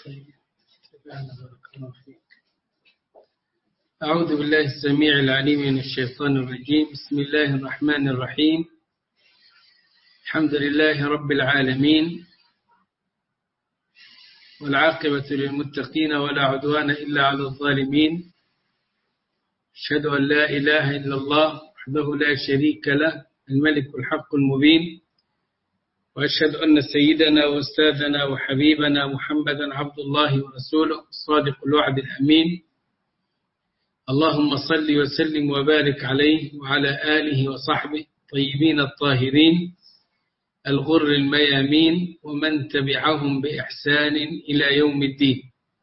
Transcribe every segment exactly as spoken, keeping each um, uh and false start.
طيب. بارك الله فيك. أعوذ بالله السميع العليم من الشيطان الرجيم. بسم الله الرحمن الرحيم. الحمد لله رب العالمين، والعاقبة للمتقين ولا عدوان إلا على الظالمين. أشهد أن لا إله إلا الله وحده لا شريك له الملك الحق المبين، وأشهد أن سيدنا وأستاذنا وحبيبنا محمدا عبد الله ورسوله الصادق الوعد الأمين. اللهم صل وسلم وبارك عليه وعلى آله وصحبه طيبين الطاهرين الغر الميامين ومن تبعهم بإحسان إلى يوم الدين.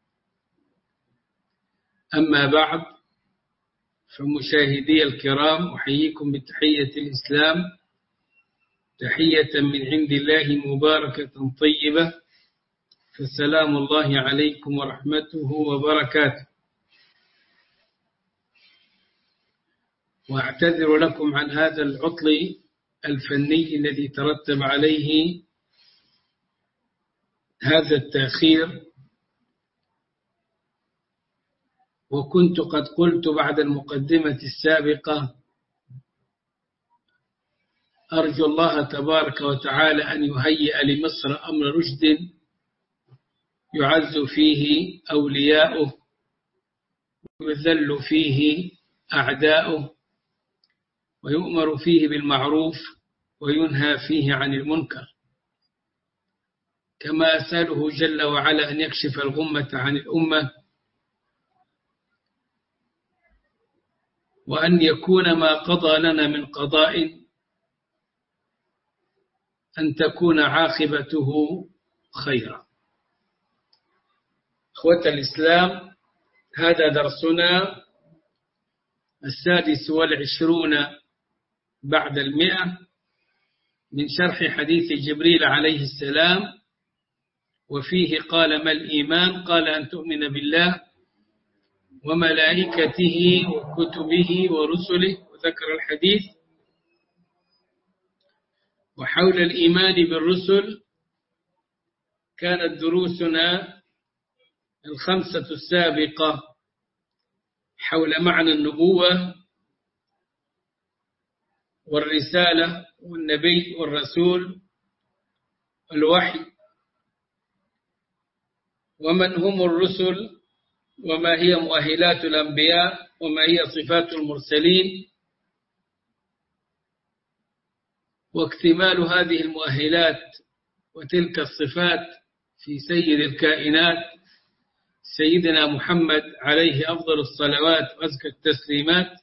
أما بعد، فمشاهدي الكرام، أحييكم بتحية الإسلام، تحية من عند الله مباركة طيبة، فسلام الله عليكم ورحمته وبركاته. وأعتذر لكم عن هذا العطل الفني الذي ترتب عليه هذا التأخير، وكنت قد قلت بعد المقدمة السابقة أرجو الله تبارك وتعالى أن يهيئ لمصر أمر رشد يعز فيه أولياؤه ويذل فيه أعداؤه، ويؤمر فيه بالمعروف وينهى فيه عن المنكر، كما أسأله جل وعلا أن يكشف الغمة عن الأمة، وأن يكون ما قضى لنا من قضاء أن تكون عاقبته خيرا. أخوة الإسلام، هذا درسنا السادس والعشرون بعد المئة من شرح حديث جبريل عليه السلام، وفيه قال: ما الإيمان؟ قال: أن تؤمن بالله وملائكته وكتبه ورسله، وذكر الحديث. وحول الإيمان بالرسل كانت دروسنا الخمسة السابقة حول معنى النبوة والرسالة والنبي والرسول والوحي، ومن هم الرسل، وما هي مؤهلات الأنبياء، وما هي صفات المرسلين، واكتمال هذه المؤهلات وتلك الصفات في سيد الكائنات سيدنا محمد عليه أفضل الصلوات وأزكى التسليمات.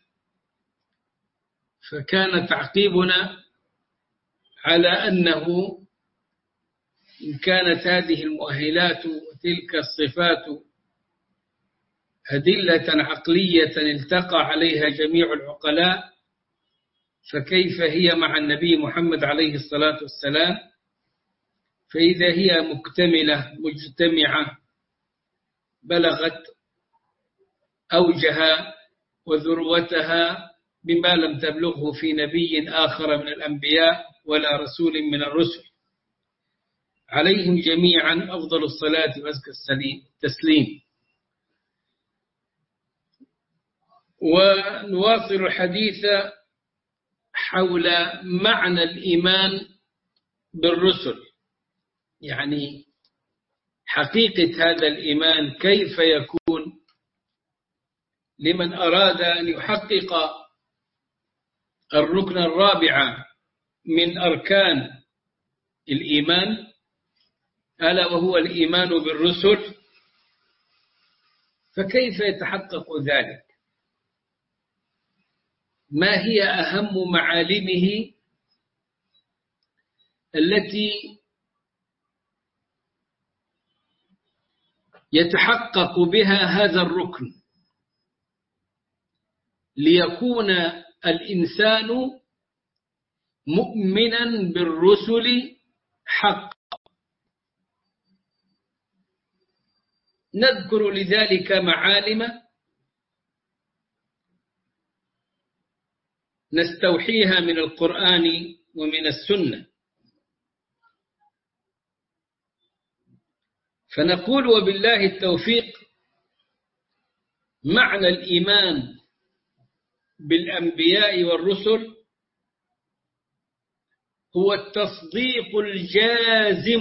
فكان تعقيبنا على أنه إن كانت هذه المؤهلات وتلك الصفات أدلة عقلية التقى عليها جميع العقلاء، فكيف هي مع النبي محمد عليه الصلاة والسلام؟ فإذا هي مكتملة مجتمعة بلغت أوجها وذروتها بما لم تبلغه في نبي آخر من الأنبياء ولا رسول من الرسل، عليهم جميعا أفضل الصلاة وأزكى التسليم. ونواصل الحديث حول معنى الإيمان بالرسل، يعني حقيقة هذا الإيمان كيف يكون لمن أراد أن يحقق الركن الرابع من أركان الإيمان، ألا وهو الإيمان بالرسل. فكيف يتحقق ذلك؟ ما هي أهم معالمه التي يتحقق بها هذا الركن ليكون الإنسان مؤمنا بالرسل حقا؟ نذكر لذلك معالم نستوحيها من القرآن ومن السنة. فنقول وبالله التوفيق. معنى الإيمان بالأنبياء والرسل هو التصديق الجازم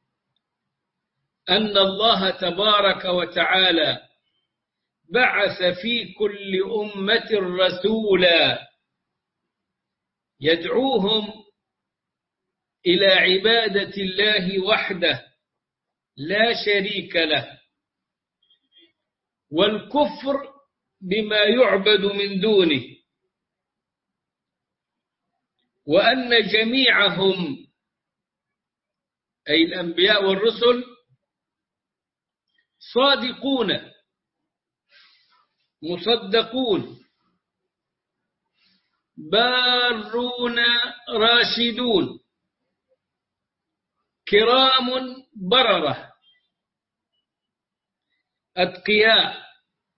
أن الله تبارك وتعالى بعث في كل أمة رسولا يدعوهم إلى عبادة الله وحده لا شريك له، والكفر بما يعبد من دونه، وأن جميعهم أي الأنبياء والرسل صادقون مصدقون بارون راشدون كرام بررة أتقياء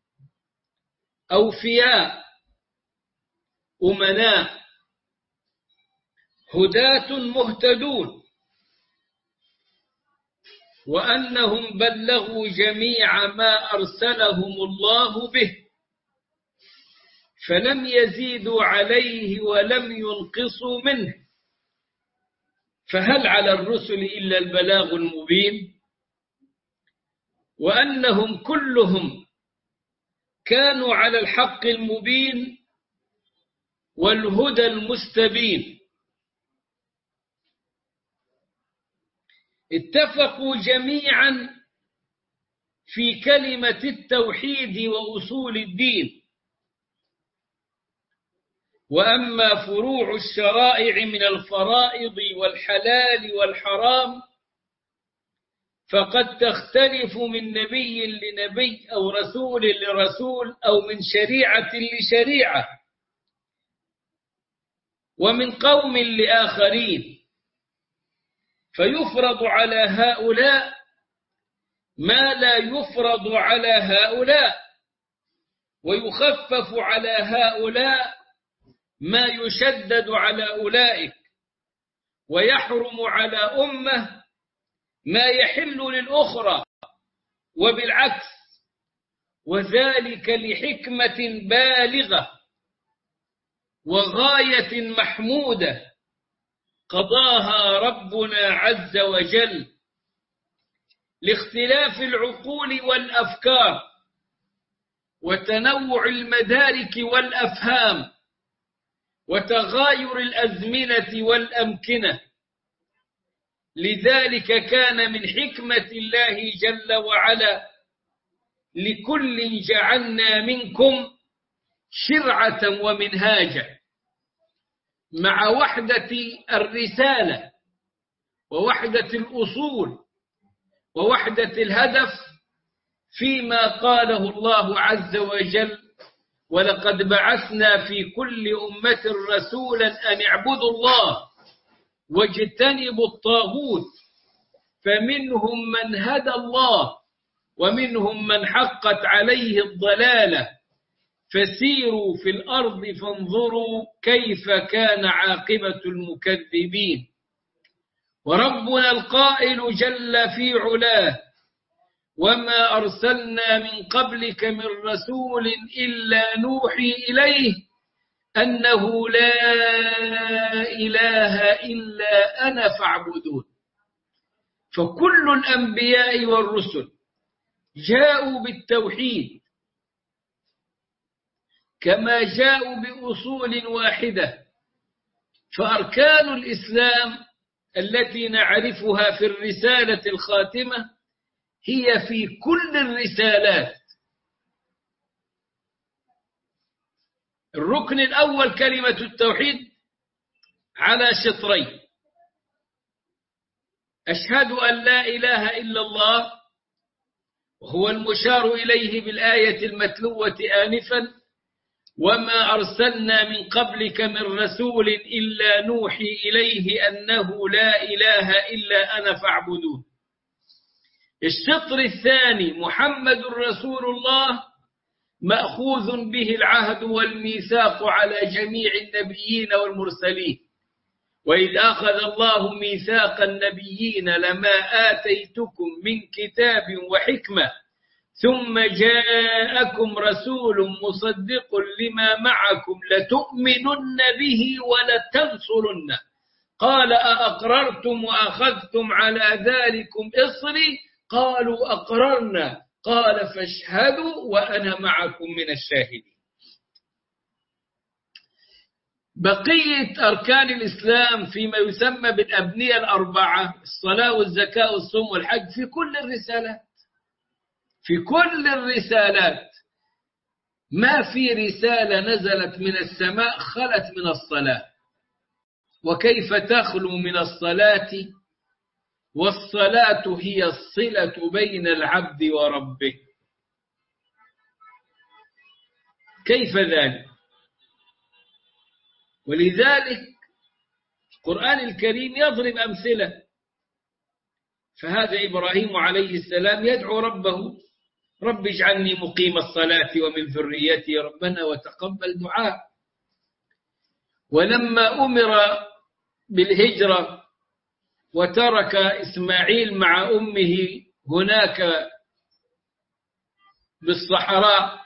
أوفياء أمناء هداة مهتدون، وأنهم بلغوا جميع ما أرسلهم الله به فلم يزيدوا عليه ولم ينقصوا منه، فهل على الرسل إلا البلاغ المبين، وأنهم كلهم كانوا على الحق المبين والهدى المستبين. اتفقوا جميعا في كلمة التوحيد وأصول الدين، وأما فروع الشرائع من الفرائض والحلال والحرام فقد تختلف من نبي لنبي أو رسول لرسول أو من شريعة لشريعة ومن قوم لآخرين، فيفرض على هؤلاء ما لا يفرض على هؤلاء، ويخفف على هؤلاء ما يشدد على أولئك، ويحرم على أمة ما يحل للأخرى، وبالعكس، وذلك لحكمة بالغة وغاية محمودة قضاها ربنا عز وجل، لاختلاف العقول والأفكار وتنوع المدارك والأفهام وتغاير الأزمنة والأمكنة. لذلك كان من حكمة الله جل وعلا لكل جعلنا منكم شرعة ومنهاجا، مع وحدة الرسالة ووحدة الأصول ووحدة الهدف فيما قاله الله عز وجل: ولقد بعثنا في كل أمة رسولا أن اعبدوا الله واجتنبوا الطاغوت، فمنهم من هدى الله ومنهم من حقت عليه الضلالة، فسيروا في الأرض فانظروا كيف كان عاقبة المكذبين. وربنا القائل جل في علاه: وما أرسلنا من قبلك من رسول إلا نوحي إليه أنه لا إله إلا أنا فاعبدون. فكل الأنبياء والرسل جاءوا بالتوحيد كما جاءوا بأصول واحدة، فأركان الإسلام التي نعرفها في الرسالة الخاتمة هي في كل الرسالات. الركن الأول كلمة التوحيد على شطرين: أشهد أن لا إله إلا الله، وهو المشار إليه بالآية المتلوة آنفا: وما أرسلنا من قبلك من رسول إلا نوحي إليه أنه لا إله إلا أنا فاعبدون. الشطر الثاني محمد رسول الله، مأخوذ به العهد والميثاق على جميع النبيين والمرسلين، وإذ أخذ الله ميثاق النبيين لما آتيتكم من كتاب وحكمة ثم جاءكم رسول مصدق لما معكم لتؤمنن به ولتنصرنه قال أأقررتم وأخذتم على ذلكم إصري قالوا أقررنا قال فاشهدوا وأنا معكم من الشاهدين. بقية أركان الإسلام فيما يسمى بالأبنية الأربعة الصلاة والزكاة والصوم والحج في كل الرسالات في كل الرسالات ما في رسالة نزلت من السماء خلت من الصلاة. وكيف تخلو من الصلاة والصلاة هي الصلة بين العبد وربه؟ كيف ذلك؟ ولذلك القرآن الكريم يضرب أمثلة. فهذا إبراهيم عليه السلام يدعو ربه رب اجعلني مقيم الصلاة ومن ذريتي ربنا وتقبل دعاء. ولما أمر بالهجرة وترك إسماعيل مع أمه هناك بالصحراء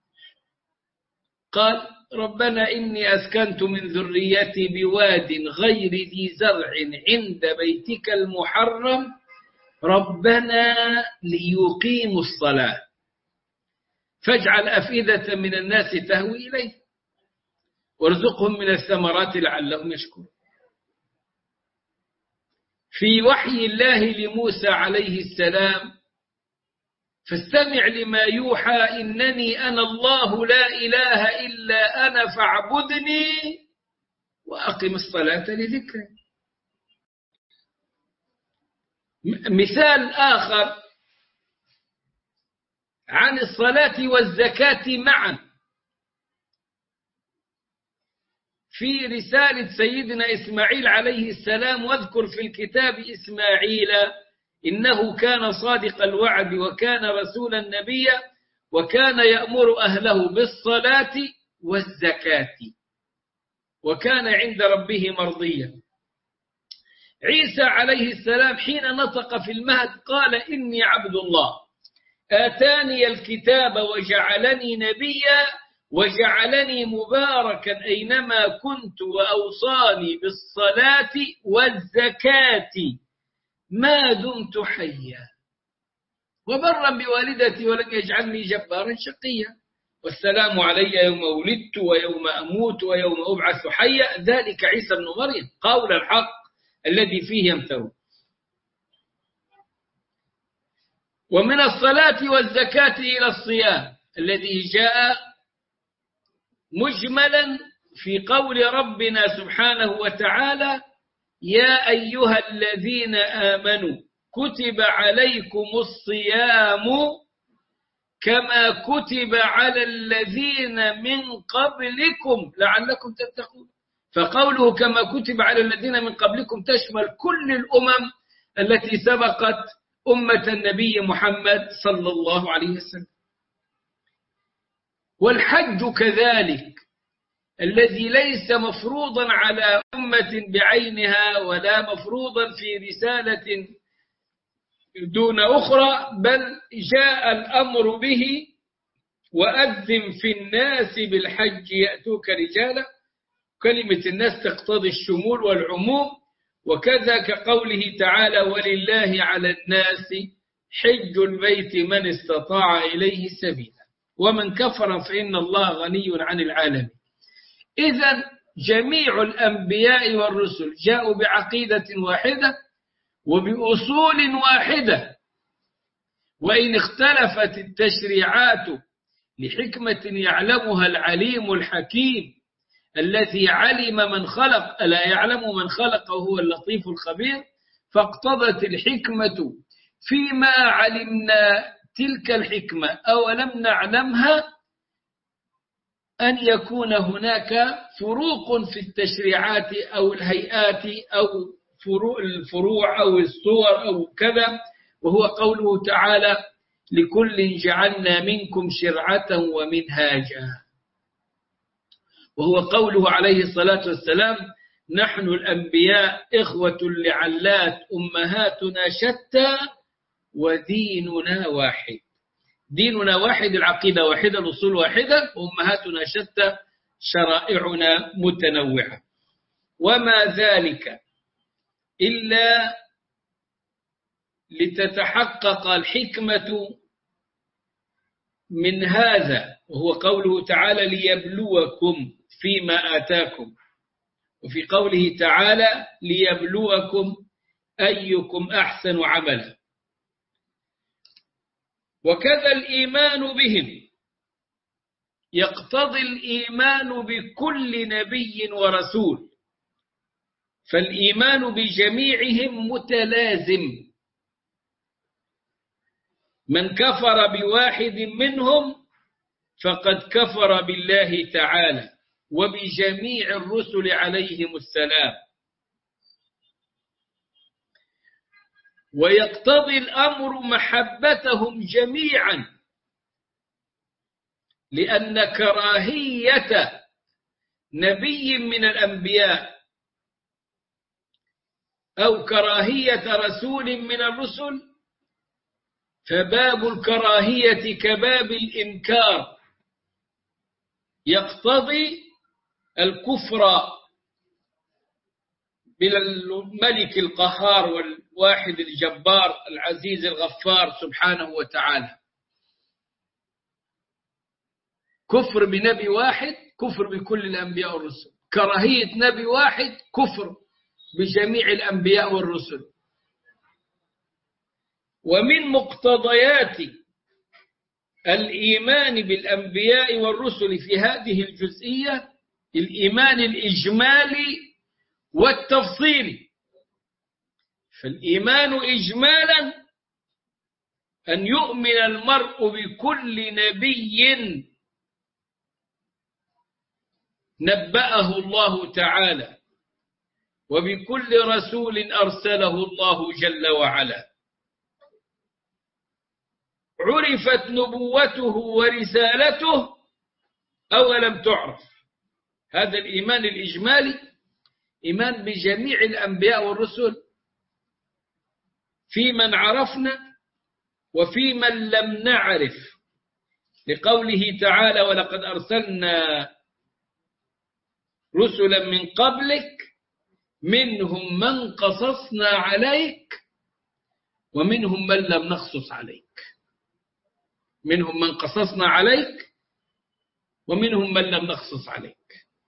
قال ربنا إني أسكنت من ذريتي بواد غير ذي زرع عند بيتك المحرم ربنا ليقيموا الصلاة فاجعل أفئدة من الناس تهوي إليه وارزقهم من الثمرات لعلهم يشكرون. في وحي الله لموسى عليه السلام فاستمع لما يوحى إنني أنا الله لا إله إلا أنا فاعبدني وأقم الصلاة لذكري. مثال آخر عن الصلاة والزكاة معا في رسالة سيدنا إسماعيل عليه السلام واذكر في الكتاب إسماعيل إنه كان صادق الوعد وكان رسولا نبيا وكان يأمر أهله بالصلاة والزكاة وكان عند ربه مرضيا. عيسى عليه السلام حين نطق في المهد قال إني عبد الله آتاني الكتاب وجعلني نبيا وجعلني مباركا أينما كنت وأوصاني بالصلاة والزكاة ما دمت حيا وبرا بوالدتي ولم يجعلني جبارا شقيا والسلام علي يوم ولدت ويوم أموت ويوم أبعث حيا ذلك عيسى بن مريم قول الحق الذي فيه يمترون. ومن الصلاة والزكاة إلى الصيام الذي جاء مجملا في قول ربنا سبحانه وتعالى يا أيها الذين آمنوا كتب عليكم الصيام كما كتب على الذين من قبلكم لعلكم تتقون. فقوله كما كتب على الذين من قبلكم تشمل كل الأمم التي سبقت أمة النبي محمد صلى الله عليه وسلم. والحج كذلك الذي ليس مفروضا على أمة بعينها ولا مفروضا في رسالة دون أخرى بل جاء الأمر به وأذن في الناس بالحج يأتوك رجالا. كلمة الناس تقتضي الشمول والعموم وكذا كقوله تعالى ولله على الناس حج البيت من استطاع إليه سبيلا ومن كفر فإن الله غني عن العالمين. إذن جميع الأنبياء والرسل جاءوا بعقيدة واحدة وبأصول واحدة وإن اختلفت التشريعات لحكمة يعلمها العليم الحكيم الذي علم من خلق ألا يعلم من خلق وهو اللطيف الخبير فاقتضت الحكمة فيما علمنا تلك الحكمة أو لم نعلمها أن يكون هناك فروق في التشريعات أو الهيئات أو الفروع أو الصور أو كذا وهو قوله تعالى لكل جعلنا منكم شرعة ومنهاجا وهو قوله عليه الصلاة والسلام نحن الأنبياء إخوة لعلات أمهاتنا شتى وديننا واحد. ديننا واحد، العقيدة واحدة، الأصول واحدة، أمهاتنا شتى، شرائعنا متنوعة. وما ذلك إلا لتتحقق الحكمة من هذا، وهو قوله تعالى ليبلوكم فيما آتاكم، وفي قوله تعالى ليبلوكم أيكم أحسن عملا. وكذا الإيمان بهم يقتضي الإيمان بكل نبي ورسول، فالإيمان بجميعهم متلازم. من كفر بواحد منهم فقد كفر بالله تعالى وبجميع الرسل عليهم السلام. ويقتضي الأمر محبتهم جميعا، لأن كراهية نبي من الأنبياء أو كراهية رسول من الرسل فباب الكراهية كباب الإنكار، يقتضي الكفر بالملك القهار والواحد الجبار العزيز الغفار سبحانه وتعالى. كفر بنبي واحد كفر بكل الأنبياء والرسل، كراهية نبي واحد كفر بجميع الأنبياء والرسل. ومن مقتضيات الإيمان بالأنبياء والرسل في هذه الجزئية الإيمان الإجمالي والتفصيلي. فالإيمان إجمالا أن يؤمن المرء بكل نبي نبأه الله تعالى وبكل رسول أرسله الله جل وعلا، عرفت نبوته ورسالته أو لم تعرف. هذا الإيمان الإجمالي إيمان بجميع الأنبياء والرسل، في من عرفنا وفي من لم نعرف، لقوله تعالى ولقد أرسلنا رسلا من قبلك منهم من قصصنا عليك ومنهم من لم نقصص عليك. منهم من قصصنا عليك ومنهم من لم نقصص عليك.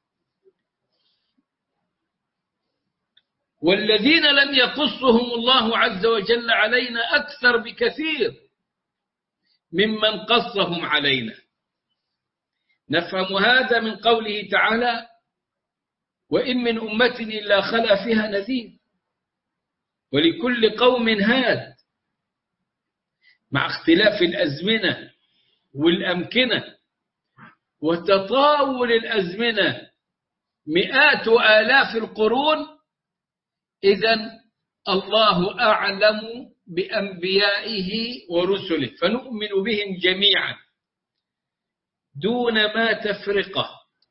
والذين لم يقصهم الله عز وجل علينا أكثر بكثير ممن قصهم علينا. نفهم هذا من قوله تعالى وإن من أمة إلا خلا فيها نذير، ولكل قوم هاد، مع اختلاف الأزمنة والأمكنة وتطاول الأزمنة مئات وآلاف القرون. إذن الله أعلم بأنبيائه ورسله فنؤمن بهم جميعا دون ما تفرقه،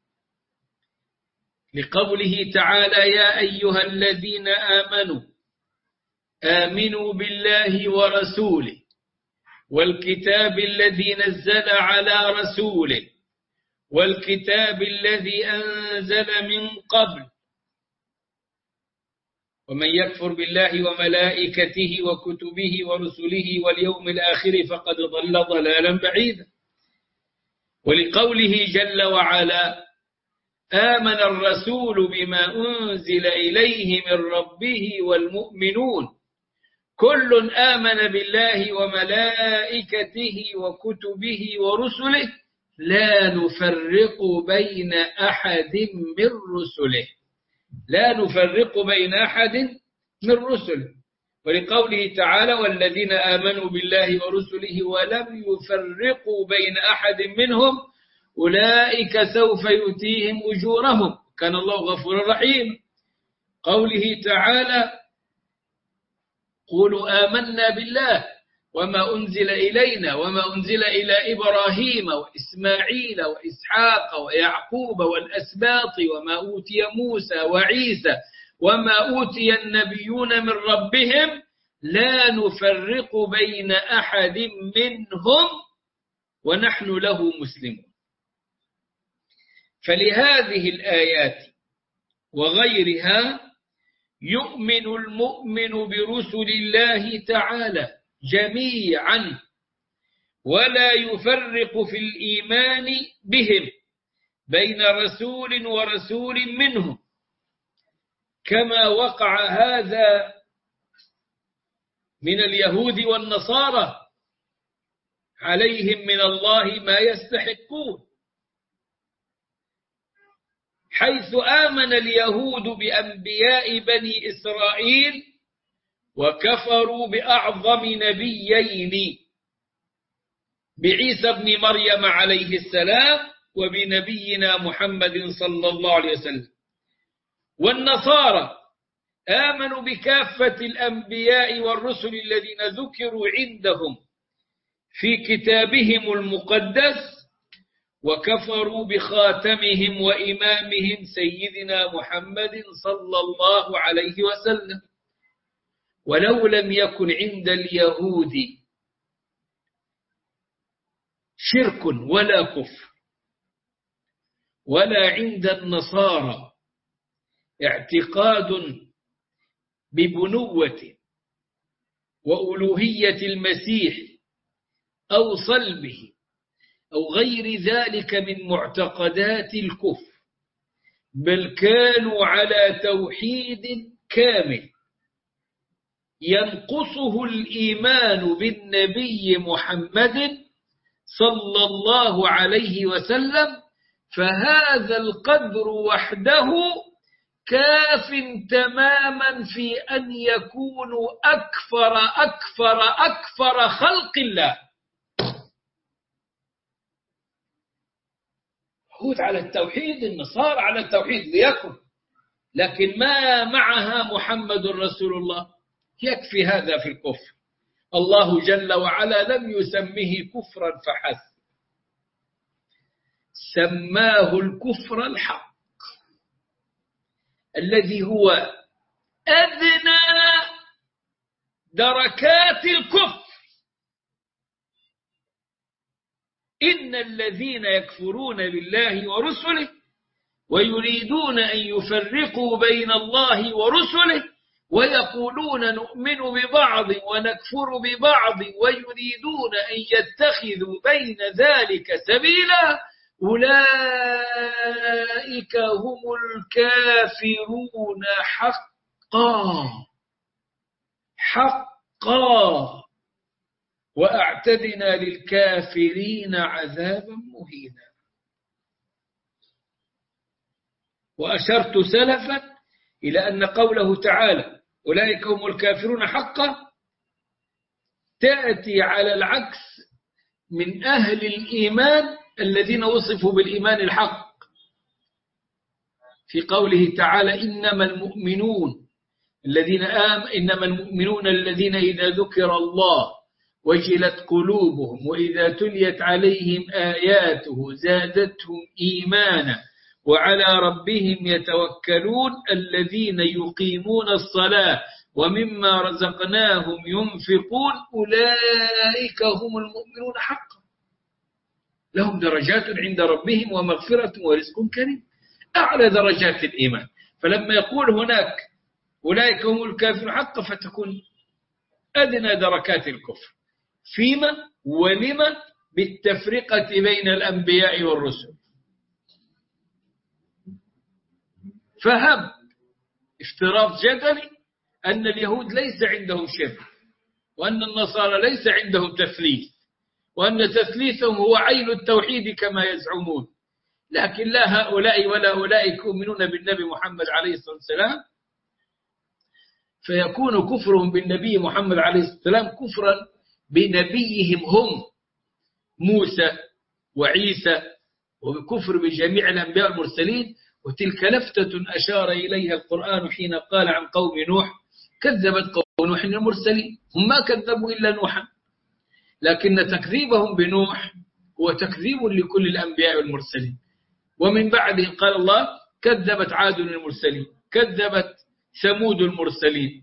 لقوله تعالى يا أيها الذين آمنوا آمنوا بالله ورسوله والكتاب الذي نزل على رسوله والكتاب الذي أنزل من قبل ومن يكفر بالله وملائكته وكتبه ورسله واليوم الآخر فقد ضل ضلالا بعيدا. ولقوله جل وعلا آمن الرسول بما أنزل إليه من ربه والمؤمنون كل آمن بالله وملائكته وكتبه ورسله لا نفرق بين أحد من رسله. لا نفرق بين أحد من رسله. ولقوله تعالى والذين آمنوا بالله ورسله ولم يفرقوا بين أحد منهم أولئك سوف يؤتيهم أجورهم كان الله غفورا رحيما. قوله تعالى قولوا آمنا بالله وما أنزل إلينا وما أنزل إلى إبراهيم وإسماعيل وإسحاق ويعقوب والأسباط وما أوتي موسى وعيسى وما أوتي النبيون من ربهم لا نفرق بين أحد منهم ونحن له مسلمون. فلهذه الآيات وغيرها يؤمن المؤمن برسل الله تعالى جميعا ولا يفرق في الإيمان بهم بين رسول ورسول منهم، كما وقع هذا من اليهود والنصارى عليهم من الله ما يستحقون، حيث آمن اليهود بأنبياء بني إسرائيل وكفروا بأعظم نبيين، بعيسى ابن مريم عليه السلام وبنبينا محمد صلى الله عليه وسلم. والنصارى آمنوا بكافة الأنبياء والرسل الذين ذكروا عندهم في كتابهم المقدس وكفروا بخاتمهم وإمامهم سيدنا محمد صلى الله عليه وسلم. ولو لم يكن عند اليهود شرك ولا كفر ولا عند النصارى اعتقاد ببنوة وألوهية المسيح أو صلبه أو غير ذلك من معتقدات الكفر، بل كانوا على توحيد كامل ينقصه الإيمان بالنبي محمد صلى الله عليه وسلم، فهذا القدر وحده كاف تماما في أن يكونوا أكفر أكفر أكفر خلق الله. يهود على التوحيد، النصارى على التوحيد ليكن، لكن ما معها محمد رسول الله، يكفي هذا في الكفر. الله جل وعلا لم يسمه كفرا فحسب، سماه الكفر الحق الذي هو أدنى دركات الكفر. إن الذين يكفرون بالله ورسله ويريدون أن يفرقوا بين الله ورسله ويقولون نؤمن ببعض ونكفر ببعض ويريدون أن يتخذوا بين ذلك سبيلا أولئك هم الكافرون حقا حقا وأعتدنا للكافرين عذابا مهينا. وأشرت سلفا إلى أن قوله تعالى أولئك هم الكافرون حقا تأتي على العكس من أهل الإيمان الذين وصفوا بالإيمان الحق في قوله تعالى إنما المؤمنون الذين آم إنما المؤمنون الذين إذا ذكر الله وجلت قلوبهم وإذا تليت عليهم آياته زادتهم إيمانا وعلى ربهم يتوكلون الذين يقيمون الصلاة ومما رزقناهم ينفقون أولئك هم المؤمنون حقا لهم درجات عند ربهم ومغفرة ورزق كريم، أعلى درجات الإيمان. فلما يقول هناك أولئك هم الكافرون حقا فتكون أدنى دركات الكفر. فيما ولما بالتفرقة بين الأنبياء والرسل. فهم افتراض جدلي أن اليهود ليس عندهم شرك وأن النصارى ليس عندهم تثليث وأن تثليثهم هو عين التوحيد كما يزعمون، لكن لا هؤلاء ولا أولئك يؤمنون بالنبي محمد عليه الصلاة والسلام، فيكون كفرهم بالنبي محمد عليه الصلاة والسلام كفرا بنبيهم هم موسى وعيسى وكفر بجميع الأنبياء المرسلين. وتلك لفتة أشار إليها القرآن حين قال عن قوم نوح كذبت قوم نوح المرسلين، هم ما كذبوا إلا نوحا لكن تكذيبهم بنوح هو تكذيب لكل الأنبياء والمرسلين. ومن بعده قال الله كذبت عاد المرسلين، كذبت ثمود المرسلين،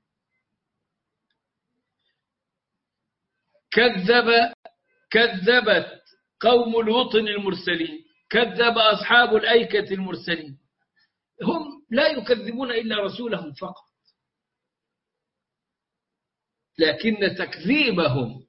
كذب كذبت قوم لوط المرسلين، كذب أصحاب الأيكة المرسلين. هم لا يكذبون إلا رسولهم فقط، لكن تكذيبهم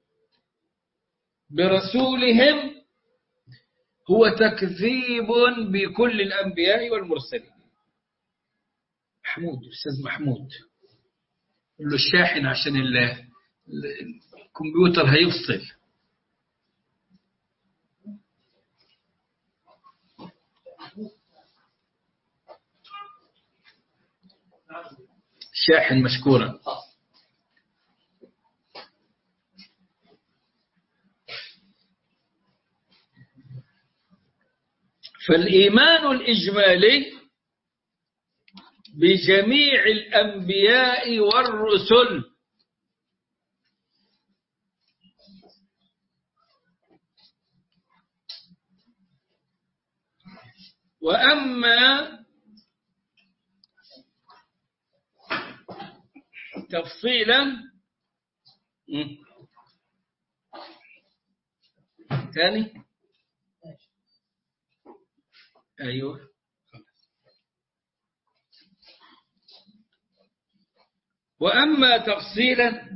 برسولهم هو تكذيب بكل الأنبياء والمرسلين. محمود، أستاذ محمود، قل له الشاحن عشان الكمبيوتر هيفصل. شاحن مشكورا. فالإيمان الإجمالي بجميع الأنبياء والرسل وأما تفصيلا ثاني أيوه وأما تفصيلا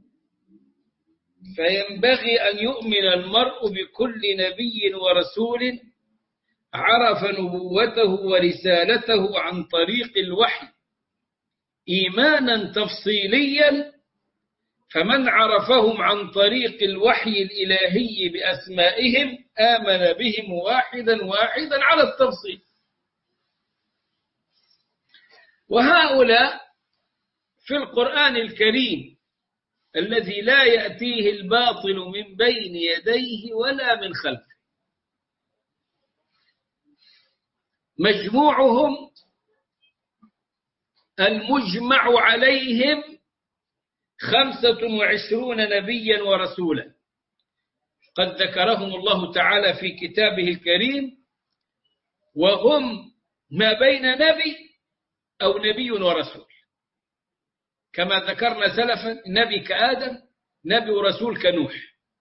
فينبغي أن يؤمن المرء بكل نبي ورسول عرف نبوته ورسالته عن طريق الوحي إيمانا تفصيليا، فمن عرفهم عن طريق الوحي الإلهي بأسمائهم آمن بهم واحدا واحدا على التفصيل. وهؤلاء في القرآن الكريم الذي لا يأتيه الباطل من بين يديه ولا من خلفه، مجموعهم المجمع عليهم خمسة وعشرون نبيا ورسولا قد ذكرهم الله تعالى في كتابه الكريم، وهم ما بين نبي أو نبي ورسول، كما ذكرنا سلفا نبي كآدم، نبي ورسول كنوح.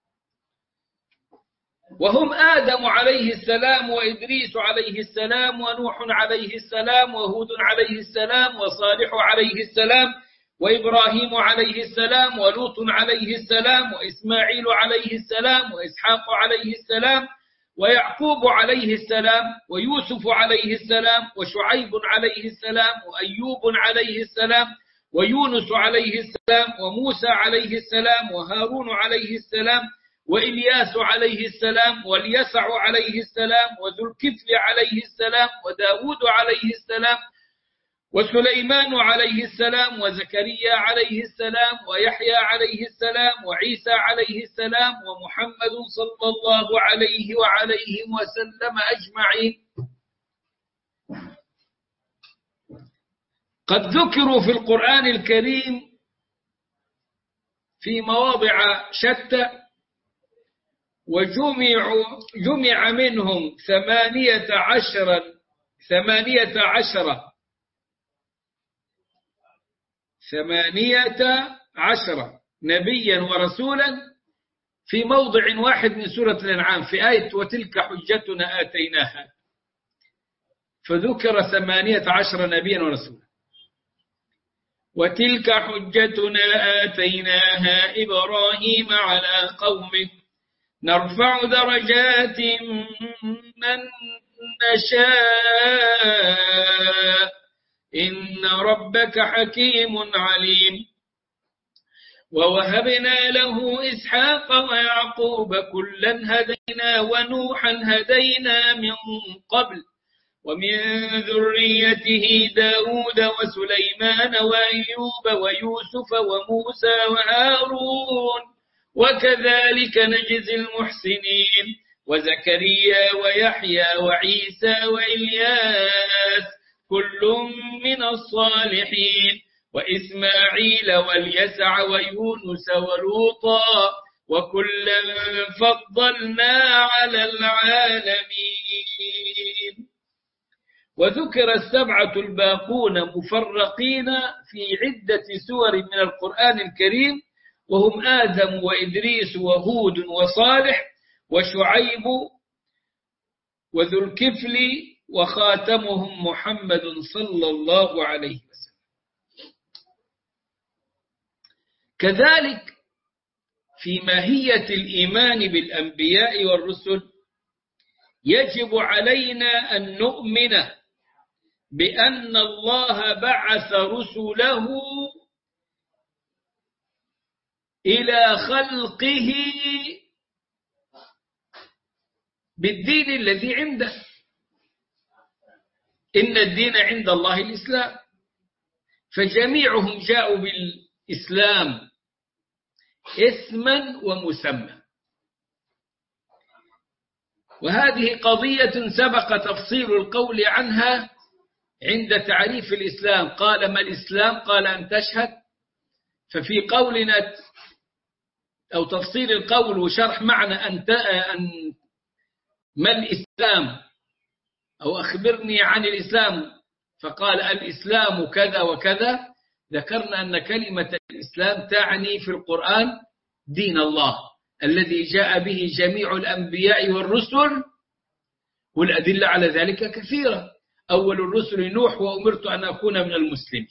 وهم آدم عليه السلام وإدريس عليه السلام ونوح عليه السلام وهود عليه السلام وصالح عليه السلام وإبراهيم عليه السلام ولوط عليه السلام وإسماعيل عليه السلام وإسحاق عليه السلام ويعقوب عليه السلام ويوسف عليه السلام وشعيب عليه السلام وأيوب عليه السلام ويونس عليه السلام وموسى عليه السلام وهارون عليه السلام وإلياس عليه السلام واليسع عليه السلام وذو الكفل عليه السلام وداود عليه السلام وسليمان عليه السلام وزكريا عليه السلام ويحيى عليه السلام وعيسى عليه السلام ومحمد صلى الله عليه وعليه وسلم أجمعين. قد ذكروا في القرآن الكريم في مواضع شتى، وجمعوا جمع منهم ثمانية عشر ثمانية عشر ثمانية عشر نبيا ورسولا في موضع واحد من سورة الأنعام في آية وتلك حجتنا آتيناها، فذكر ثمانية عشر نبيا ورسولا. وتلك حجتنا آتيناها إبراهيم على قومه نرفع درجات من نشاء إن ربك حكيم عليم. ووهبنا له إسحاق ويعقوب كلا هدينا ونوحا هدينا من قبل ومن ذريته داود وسليمان وأيوب ويوسف وموسى وهارون وكذلك نجزي المحسنين وزكريا ويحيى وعيسى وإلياس كل من الصالحين وإسماعيل واليسع ويونس ولوطا وكلا فضلنا على العالمين. وذكر السبعة الباقون مفرقين في عدة سور من القرآن الكريم، وهم آدم وإدريس وهود وصالح وشعيب وذو الكفل، وخاتمهم محمد صلى الله عليه وسلم. كذلك في ماهية الإيمان بالأنبياء والرسل يجب علينا أن نؤمن بأن الله بعث رسله إلى خلقه بالدين الذي عنده. إن الدين عند الله الإسلام، فجميعهم جاءوا بالإسلام اسما ومسمى. وهذه قضية سبق تفصيل القول عنها عند تعريف الإسلام. قال ما الإسلام؟ قال أن تشهد. ففي قولنا أو تفصيل القول وشرح معنى أن ما الإسلام أو أخبرني عن الإسلام، فقال الإسلام كذا وكذا. ذكرنا أن كلمة الإسلام تعني في القرآن دين الله الذي جاء به جميع الأنبياء والرسل، والأدلة على ذلك كثيرة. أول الرسل نوح وأمرت أن أكون من المسلمين.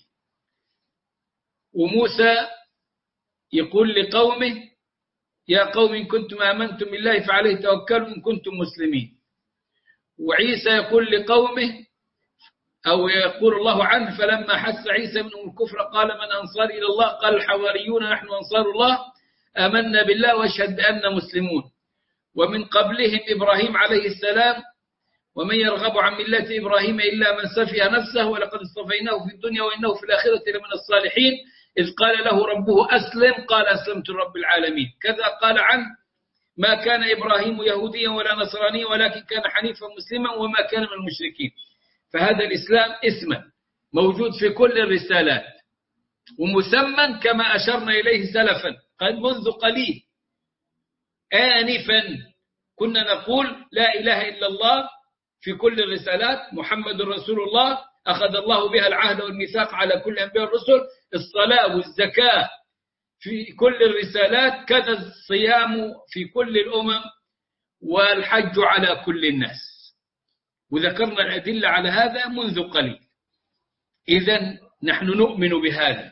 وموسى يقول لقومه يا قوم إن كنتم آمنتم بالله فعليه توكلوا إن كنتم مسلمين. وعيسى يقول لقومه أو يقول الله عنه فلما حس عيسى منهم الكفر قال من أنصار إلى الله؟ قال الحواريون نحن أنصار الله آمنا بالله واشهد بأننا مسلمون. ومن قبلهم إبراهيم عليه السلام ومن يرغب عن ملة إبراهيم إلا من سفه نفسه ولقد اصطفيناه في الدنيا وإنه في الآخرة لمن الصالحين إذ قال له ربه أسلم قال أسلمت لرب العالمين. كذا قال عنه ما كان إبراهيم يهوديا ولا نصرانيا ولكن كان حنيفا مسلما وما كان من المشركين. فهذا الإسلام اسما موجود في كل الرسالات، ومسمى كما أشرنا إليه سلفا قد منذ قليل. آنفا كنا نقول لا إله إلا الله في كل الرسالات، محمد رسول الله أخذ الله بها العهد والميثاق على كل أنبياء الرسل، الصلاة والزكاة في كل الرسالات، كذا الصيام في كل الأمم، والحج على كل الناس. وذكرنا الأدلة على هذا منذ قليل. إذن نحن نؤمن بهذا،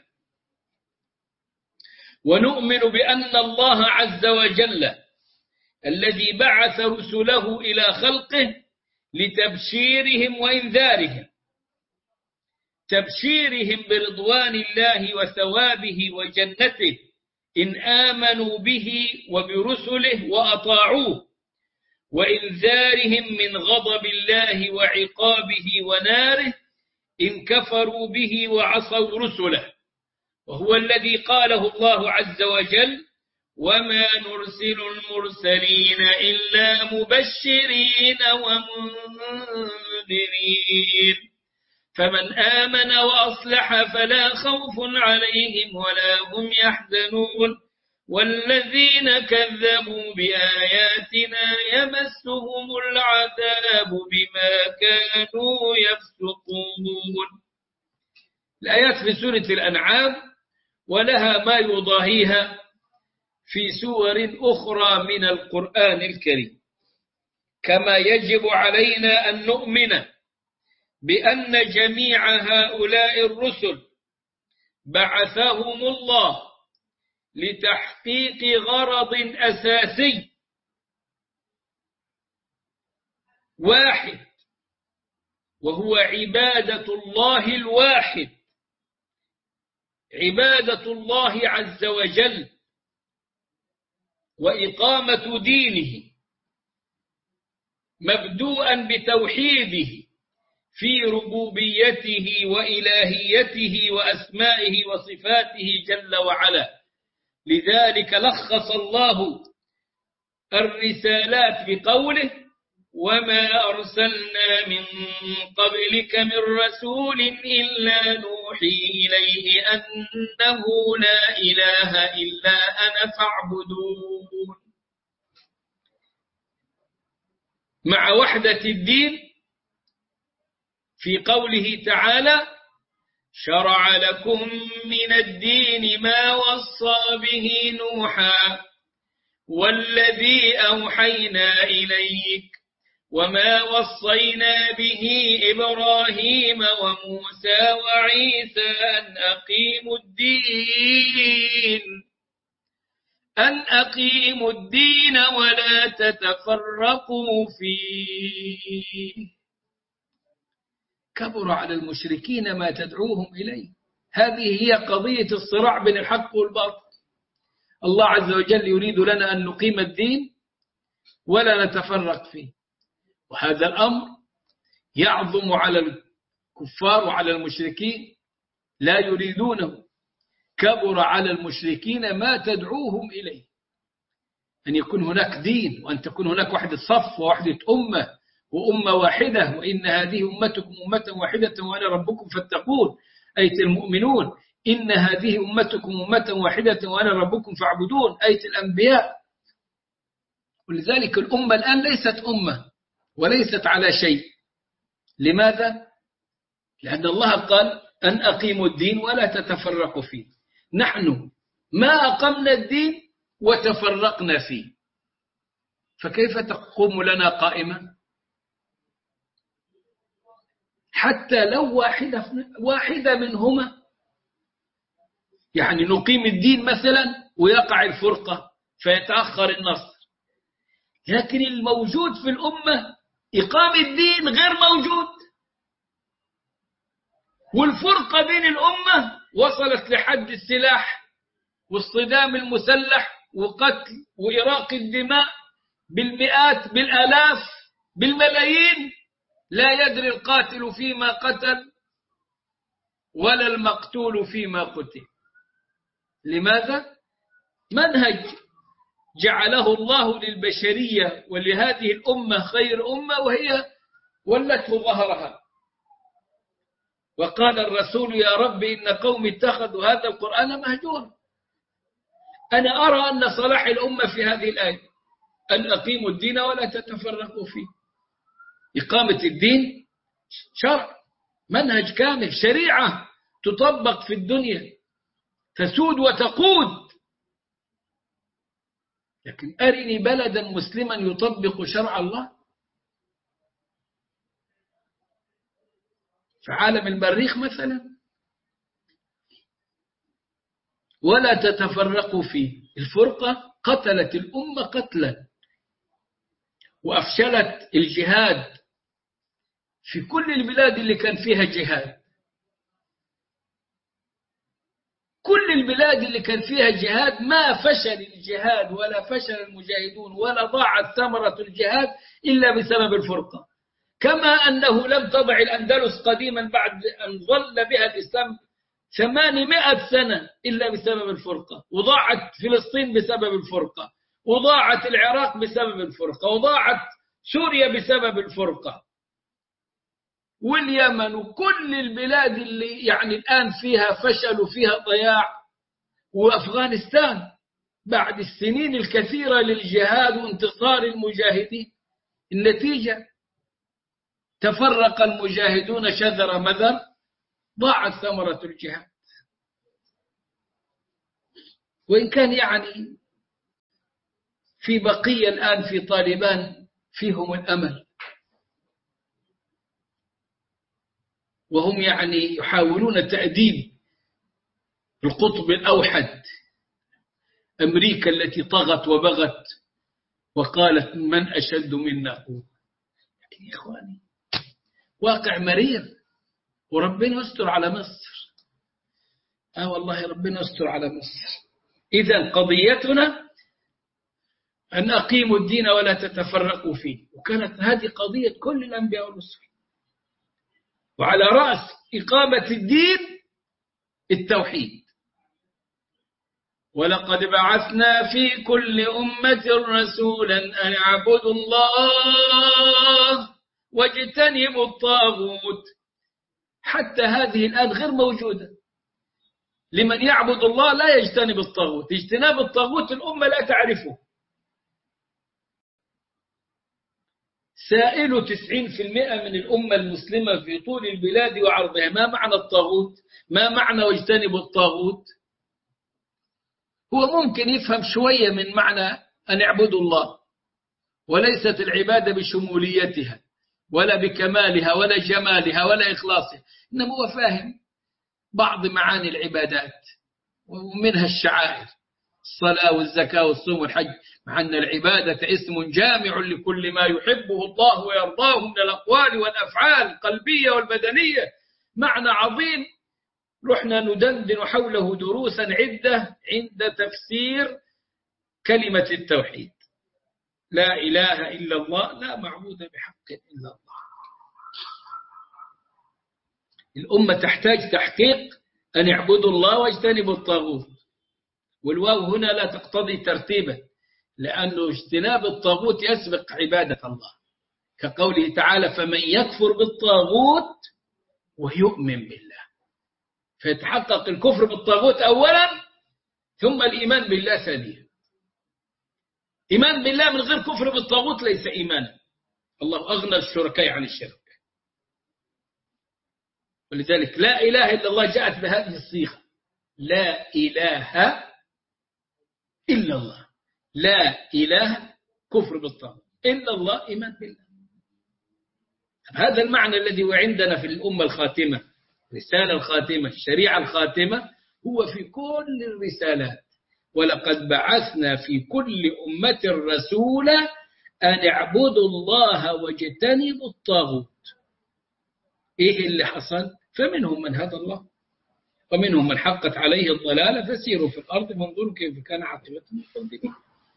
ونؤمن بأن الله عز وجل الذي بعث رسله إلى خلقه لتبشيرهم وإنذارهم، تبشيرهم برضوان الله وثوابه وجنته إن آمنوا به وبرسله وأطاعوه، وإنذارهم من غضب الله وعقابه وناره إن كفروا به وعصوا رسله. وهو الذي قاله الله عز وجل وما نرسل المرسلين إلا مبشرين ومنذرين فمن آمن وأصلح فلا خوف عليهم ولا هم يحزنون والذين كذبوا بآياتنا يمسهم العذاب بما كانوا يفسقون. الآيات في سورة الأنعام ولها ما يضاهيها في سور أخرى من القرآن الكريم. كما يجب علينا أن نؤمن بأن جميع هؤلاء الرسل بعثهم الله لتحقيق غرض أساسي واحد، وهو عبادة الله الواحد، عبادة الله عز وجل، وإقامة دينه مبدوءا بتوحيده في ربوبيته وإلهيته وأسمائه وصفاته جل وعلا. لذلك لخص الله الرسالات بقوله وما أرسلنا من قبلك من رسول إلا نوحي إليه أنه لا إله إلا أنا فاعبدون. مع وحدة الدين في قوله تعالى: شرع لكم من الدين ما وصى به نوحا والذي أوحينا إليك وما وصينا به إبراهيم وموسى وعيسى أن أقيموا الدين أن أقيموا الدين ولا تتفرقوا فيه. كبر على المشركين ما تدعوهم إليه. هذه هي قضية الصراع بين الحق والباطل. الله عز وجل يريد لنا أن نقيم الدين ولا نتفرق فيه، وهذا الأمر يعظم على الكفار وعلى المشركين، لا يريدونه. كبر على المشركين ما تدعوهم إليه، أن يكون هناك دين وأن تكون هناك وحدة صف ووحدة أمة وأمة واحدة، وإن هذه أمتكم أمة واحدة وأنا ربكم فاتقون. آية المؤمنون: إن هذه أمتكم أمة واحدة وأنا ربكم فاعبدون. آية الأنبياء. ولذلك الأمة الآن ليست أمة وليست على شيء. لماذا؟ لأن الله قال: أن أقيموا الدين ولا تتفرقوا فيه. نحن ما أقمنا الدين وتفرقنا فيه، فكيف تقوم لنا قائمة؟ حتى لو واحدة واحدة منهما، يعني نقيم الدين مثلا ويقع الفرقة فيتأخر النصر، لكن الموجود في الأمة إقام الدين غير موجود، والفرقة بين الأمة وصلت لحد السلاح والصدام المسلح وقتل وإراق الدماء بالمئات بالآلاف بالملايين، لا يدري القاتل فيما قتل ولا المقتول فيما قتل. لماذا؟ منهج جعله الله للبشرية ولهذه الأمة خير أمة وهي ولته ظهرها. وقال الرسول: يا رب إن قوم اتخذوا هذا القرآن مهجورا. أنا أرى أن صلاح الأمة في هذه الآية: أن أقيموا الدين ولا تتفرقوا فيه. إقامة الدين شرع، منهج كامل، شريعة تطبق في الدنيا تسود وتقود. لكن أرني بلدا مسلما يطبق شرع الله. في عالم المريخ مثلا: ولا تتفرقوا فيه. الفرقة قتلت الأمة قتلا وأفشلت الجهاد في كل البلاد اللي كان فيها جهاد. كل البلاد اللي كان فيها جهاد ما فشل الجهاد ولا فشل المجاهدون ولا ضاعت ثمرة الجهاد إلا بسبب الفرقة. كما أنه لم تضع الأندلس قديما بعد أن ظل بها الإسلام ثمانمائة سنة إلا بسبب الفرقة، وضاعت فلسطين بسبب الفرقة، وضاعت العراق بسبب الفرقة، وضاعت سوريا بسبب الفرقة، واليمن وكل البلاد اللي يعني الآن فيها فشل وفيها ضياع، وأفغانستان بعد السنين الكثيرة للجهاد وانتصار المجاهدين، النتيجة تفرق المجاهدون شذر مذر، ضاعت ثمرة الجهاد. وإن كان يعني في بقية الآن في طالبان فيهم الأمل، وهم يعني يحاولون تأديب القطب الأوحد أمريكا التي طغت وبغت وقالت: من أشد منا قوة. لكن يا إخواني واقع مرير، وربنا يستر على مصر. آه والله ربنا يستر على مصر. إذن قضيتنا أن أقيموا الدين ولا تتفرقوا فيه، وكانت هذه قضية كل الأنبياء والرسل. وعلى رأس إقامة الدين التوحيد: ولقد بعثنا في كل أمة رسولا أن اعبدوا الله واجتنبوا الطاغوت. حتى هذه الآن غير موجودة. لمن يعبد الله لا يجتنب الطاغوت. اجتناب الطاغوت الأمة لا تعرفه. سائل تسعين في المئة من الأمة المسلمة في طول البلاد وعرضها. ما معنى الطاغوت؟ ما معنى واجتنبوا الطاغوت؟ هو ممكن يفهم شوية من معنى أن يعبدوا الله، وليست العبادة بشموليتها ولا بكمالها ولا جمالها ولا إخلاصها، إنما هو فاهم بعض معاني العبادات ومنها الشعائر، الصلاة والزكاة والصوم والحج، مع أن العبادة اسم جامع لكل ما يحبه الله ويرضاه من الأقوال والأفعال القلبية والبدنية، معنى عظيم. رحنا ندندن حوله دروسا عدة عند تفسير كلمة التوحيد، لا إله إلا الله، لا معبود بحق إلا الله. الأمة تحتاج تحقيق أن يعبدوا الله واجتنبوا الطاغوت، والواو هنا لا تقتضي ترتيبا، لأنه اجتناب الطاغوت يسبق عبادة الله، كقوله تعالى فمن يكفر بالطاغوت ويؤمن بالله، فيتحقق الكفر بالطاغوت أولا ثم الإيمان بالله ثانيا. إيمان بالله من غير كفر بالطاغوت ليس إيمانا، الله أغنى الشركاء عن الشرك. ولذلك لا إله إلا الله جاءت بهذه الصيغة، لا إله إلا الله، لا إله كفر بالطاغوت إلا الله إيمان بالله. هذا المعنى الذي هو عندنا في الأمة الخاتمة، الرسالة الخاتمة، الشريعة الخاتمة، هو في كل الرسالات. ولقد بعثنا في كل أمة رسولا أن اعبدوا الله واجتنبوا الطاغوت. إيه اللي حصل؟ فمنهم من هدى الله ومنهم من حقت عليه الضلالة، فسيروا في الأرض فانظروا كيف كان عاقبة المكذبين.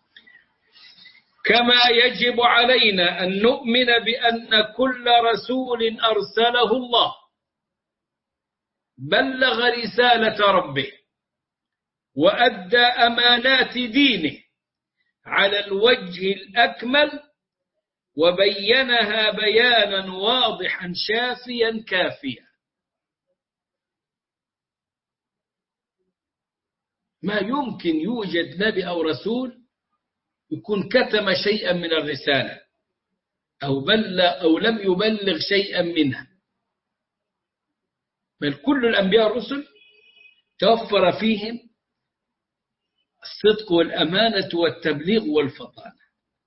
كما يجب علينا أن نؤمن بأن كل رسول أرسله الله بلغ رسالة ربه وأدى أمانات دينه على الوجه الأكمل وبينها بيانا واضحا شافيا كافيا. ما يمكن يوجد نبي أو رسول يكون كتم شيئا من الرسالة أو بلغ أو لم يبلغ شيئا منها، بل كل الأنبياء الرسل توفر فيهم الصدق والأمانة والتبليغ والفطانة.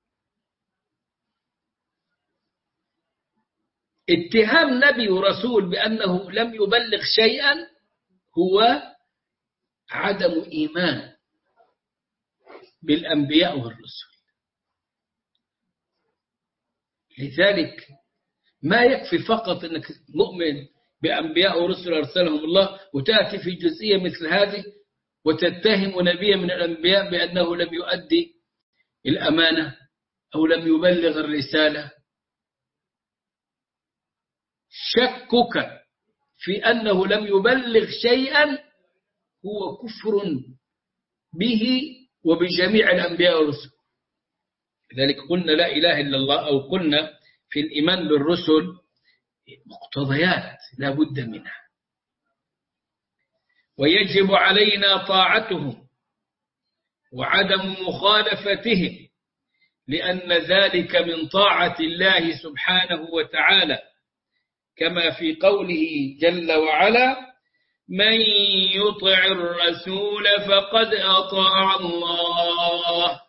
اتهام نبي ورسول بأنه لم يبلغ شيئا هو عدم إيمان بالأنبياء والرسل. لذلك ما يكفي فقط أنك مؤمن بأنبياء ورسل أرسلهم الله وتأتي في جزئية مثل هذه وتتهم نبيا من الأنبياء بأنه لم يؤدي الأمانة أو لم يبلغ الرسالة. شكك في أنه لم يبلغ شيئا هو كفر به وبجميع الأنبياء والرسل. لذلك قلنا لا إله إلا الله، أو قلنا في الإيمان بالرسل مقتضيات لا بد منها، ويجب علينا طاعتهم وعدم مخالفتهم، لأن ذلك من طاعة الله سبحانه وتعالى، كما في قوله جل وعلا من يطع الرسول فقد أطاع الله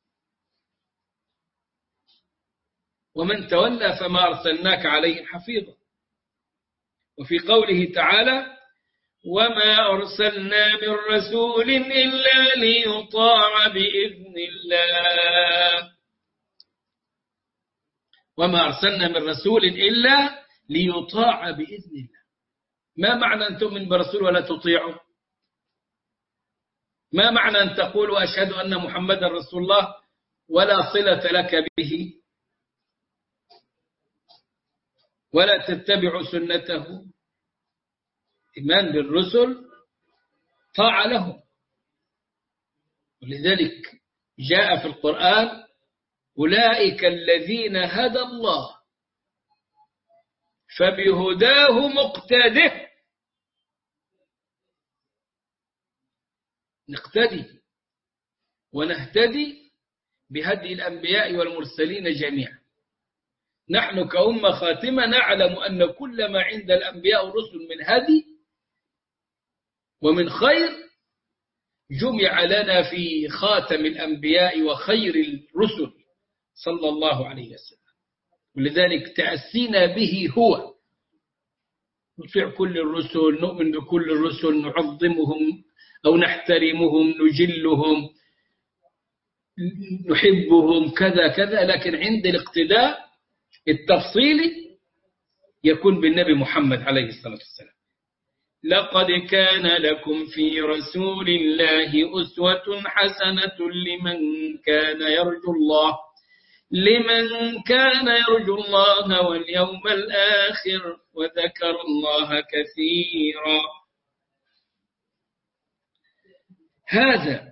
ومن تولى فما أرسلناك عليهم حفيظا. وفي قوله تعالى وما أرسلنا من رسول إلا ليطاع بإذن الله، وما أرسلنا من رسول إلا ليطاع بإذن الله. ما معنى أن تؤمن برسول ولا تطيعه؟ ما معنى أن تقول أشهد أن محمدا رسول الله ولا صلة لك به ولا تتبع سنته؟ إيمان بالرسل طاعة له. ولذلك جاء في القرآن أولئك الذين هدى الله فبهداه مقتده. نقتدي ونهتدي بهدي الأنبياء والمرسلين جميعا. نحن كأمة خاتمة نعلم أن كل ما عند الأنبياء والرسل من هدي ومن خير جمع لنا في خاتم الأنبياء وخير الرسل صلى الله عليه وسلم. ولذلك تأسينا به هو نطيع كل الرسل، نؤمن بكل الرسل، نعظمهم أو نحترمهم، نجلهم، نحبهم كذا كذا، لكن عند الاقتداء التفصيلي يكون بالنبي محمد عليه الصلاة والسلام. لقد كان لكم في رسول الله أسوة حسنة لمن كان يرجو الله لمن كان يرجو الله واليوم الآخر وذكر الله كثيرا. هذا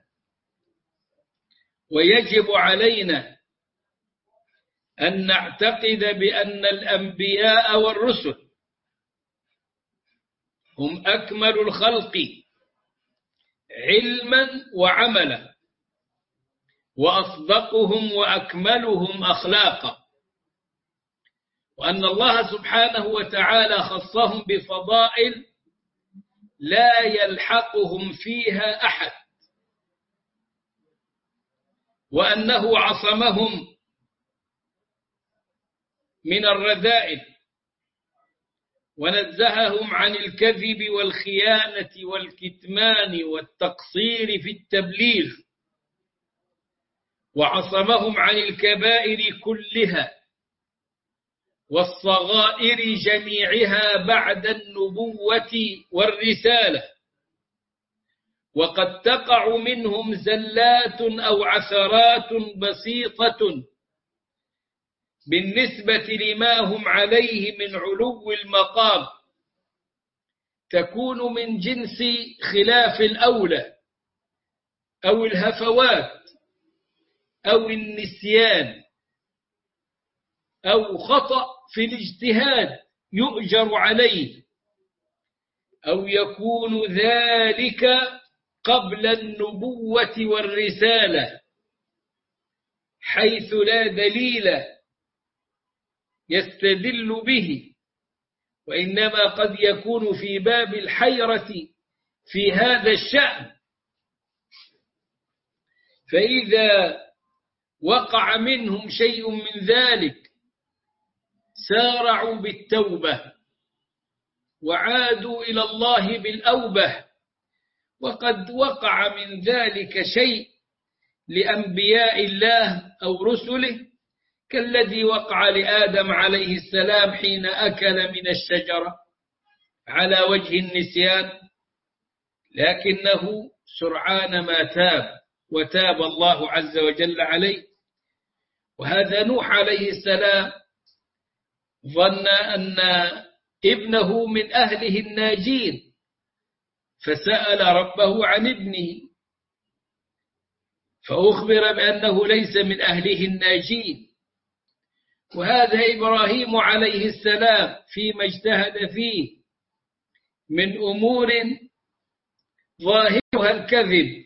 ويجب علينا أن نعتقد بأن الأنبياء والرسل هم أكمل الخلق علما وعملا، وأصدقهم وأكملهم أخلاقا، وأن الله سبحانه وتعالى خصهم بفضائل لا يلحقهم فيها أحد، وأنه عصمهم من الرذائل ونزههم عن الكذب والخيانة والكتمان والتقصير في التبليغ، وعصمهم عن الكبائر كلها والصغائر جميعها بعد النبوة والرسالة، وقد تقع منهم زلات أو عثرات بسيطة بالنسبة لما هم عليه من علو المقام، تكون من جنس خلاف الأولى أو الهفوات أو النسيان أو خطأ في الاجتهاد يؤجر عليه، أو يكون ذلك قبل النبوة والرسالة حيث لا دليل يستدل به، وإنما قد يكون في باب الحيرة في هذا الشأن. فإذا وقع منهم شيء من ذلك سارعوا بالتوبة وعادوا إلى الله بالأوبة، وقد وقع من ذلك شيء لأنبياء الله أو رسله كالذي وقع لآدم عليه السلام حين أكل من الشجرة على وجه النسيان، لكنه سرعان ما تاب وتاب الله عز وجل عليه. وهذا نوح عليه السلام ظن أن ابنه من أهله الناجين فسأل ربه عن ابنه فأخبر بأنه ليس من أهله الناجين. وهذا إبراهيم عليه السلام فيما اجتهد فيه من أمور ظاهرها الكذب،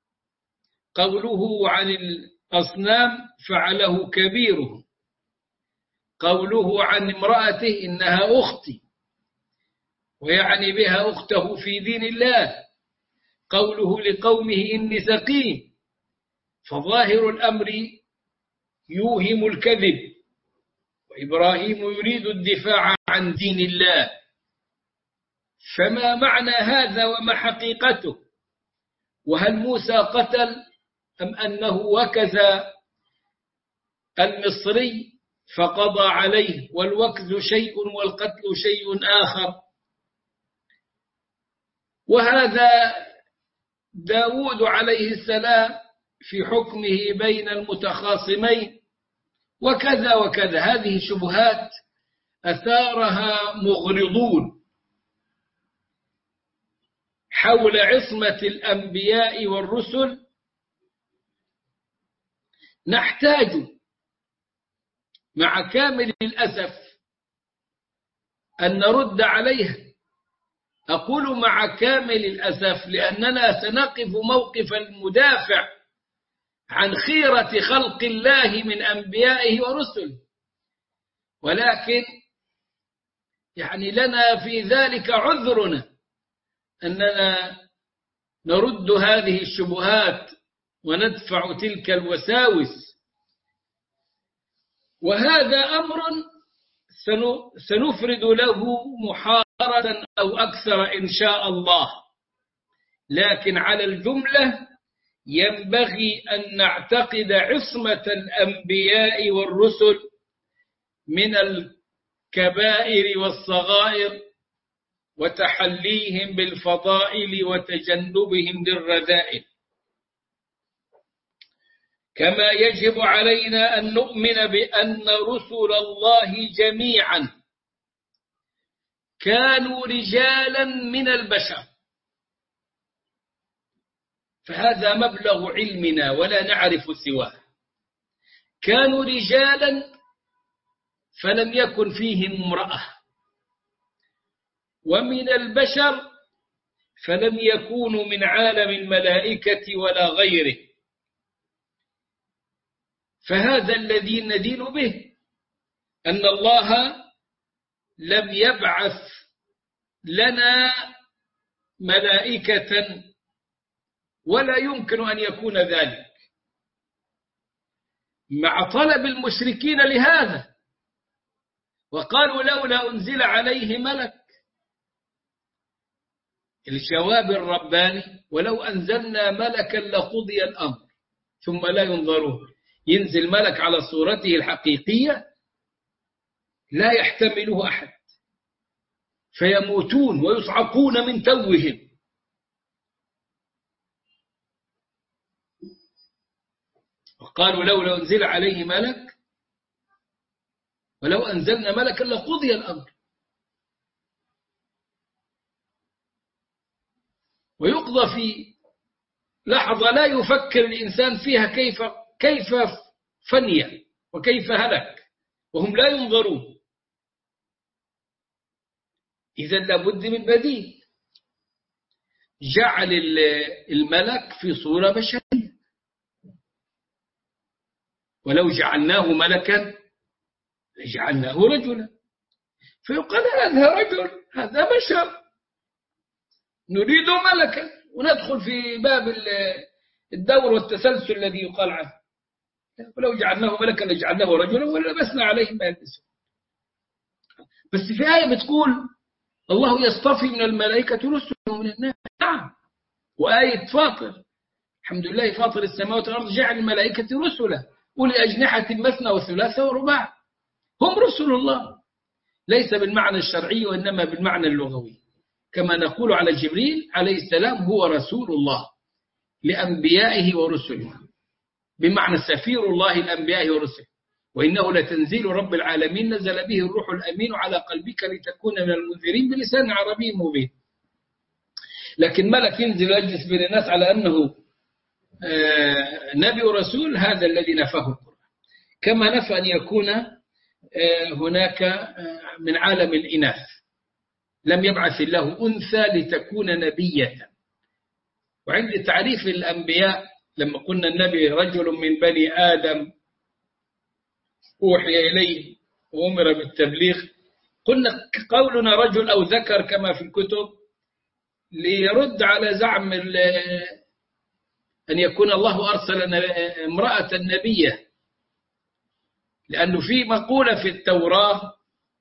قوله عن الأصنام فعله كبيره، قوله عن امرأته إنها أختي ويعني بها أخته في دين الله، قوله لقومه إني سقيم، فظاهر الأمر يوهم الكذب، وإبراهيم يريد الدفاع عن دين الله. فما معنى هذا وما حقيقته؟ وهل موسى قتل أم أنه وكز المصري فقضى عليه، والوكز شيء والقتل شيء آخر؟ وهذا داود عليه السلام في حكمه بين المتخاصمين وكذا وكذا. هذه شبهات أثارها مغرضون حول عصمة الأنبياء والرسل، نحتاج مع كامل الأسف أن نرد عليها. أقول مع كامل الأسف لأننا سنقف موقف المدافع عن خيرة خلق الله من أنبيائه ورسله، ولكن يعني لنا في ذلك عذرنا أننا نرد هذه الشبهات وندفع تلك الوساوس، وهذا أمر سنفرد له محاضرة أو أكثر إن شاء الله. لكن على الجملة ينبغي أن نعتقد عصمة الأنبياء والرسل من الكبائر والصغائر، وتحليهم بالفضائل وتجنبهم للرذائل، كما يجب علينا أن نؤمن بأن رسل الله جميعا كانوا رجالا من البشر، فهذا مبلغ علمنا ولا نعرف سواه. كانوا رجالا فلم يكن فيهم امرأة، ومن البشر فلم يكونوا من عالم الملائكة ولا غيره. فهذا الذي ندين به، أن الله لم يبعث لنا ملائكة ولا يمكن أن يكون ذلك، مع طلب المشركين لهذا، وقالوا لولا أنزل عليه ملك. الجواب الرباني: ولو أنزلنا ملكا لقضي الأمر ثم لا ينظرون. ينزل ملك على صورته الحقيقية لا يحتمله أحد، فيموتون ويصعقون من توهم. وقالوا لولا أنزل عليه ملك ولو أنزلنا ملكا لقضي الأمر. ويقضى في لحظة لا يفكر الإنسان فيها كيف كيف فني وكيف هلك، وهم لا ينظرون. إذا لابد من بديل. جعل الملك في صورة بشرية، ولو جعلناه ملكا لجعلناه رجلا، فيقال هذا رجل هذا بشر، نريد ملكا، وندخل في باب الدور والتسلسل الذي يقال عنه. ولو جعلناه ملكا لجعلناه رجلا ولبسنا عليهم ما يلبسون. بس في آية بتقول الله يصطفي من الملائكة رسلا ومن الناس. نعم. وآية فاطر: الحمد لله فاطر السماوات والأرض جعل الملائكة رسلا أولي أجنحة مثنى وثلاث ورباع. هم رسل الله، ليس بالمعنى الشرعي وإنما بالمعنى اللغوي، كما نقول على جبريل عليه السلام هو رسول الله لأنبيائه ورسله، بمعنى سفير الله الأنبياء ورسله. وإنه لتنزيل رب العالمين نزل به الروح الأمين على قلبك لتكون من المنذرين بلسان عربي مبين. لكن ملك ينزل يجلس بين الناس على أنه نبي ورسول، هذا الذي نفاه القرآن. كما نفى أن يكون هناك من عالم الإناث، لم يبعث الله أنثى لتكون نبية. وعند تعريف الأنبياء لما قلنا النبي رجل من بني آدم أوحي إليه وأمر بالتبليغ، قلنا قولنا رجل أو ذكر كما في الكتب ليرد على زعم أن يكون الله أرسل امرأة نبية، لأنه في مقولة في التوراة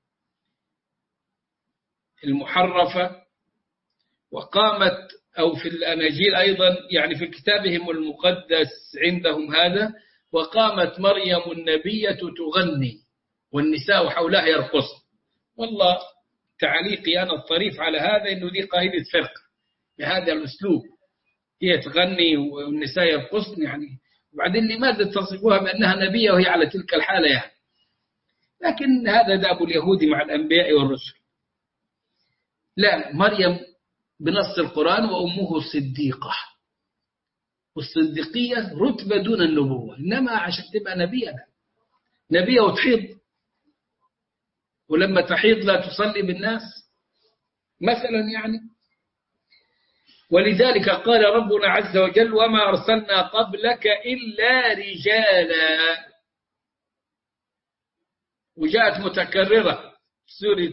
المحرفة وقامت أو في الأناجيل أيضا، يعني في كتابهم المقدس عندهم هذا: وقامت مريم النبية تغني والنساء حولها يرقصن. والله تعليقي أنا الطريف على هذا إنه دي قاعدة فرق بهذا الأسلوب، هي تغني والنساء يرقصن، يعني وبعدين لماذا تصفوها بأنها نبية وهي على تلك الحالة يعني؟ لكن هذا داب اليهود مع الأنبياء والرسل. لا، مريم بنص القرآن وأمه صديقة، والصديقية رتبة دون النبوة، إنما عشان تبقى نبية نبية وتحيض، ولما تحيض لا تصلي بالناس مثلا يعني. ولذلك قال ربنا عز وجل: وما أرسلنا قبلك إلا رجالا. وجاءت متكررة في سورة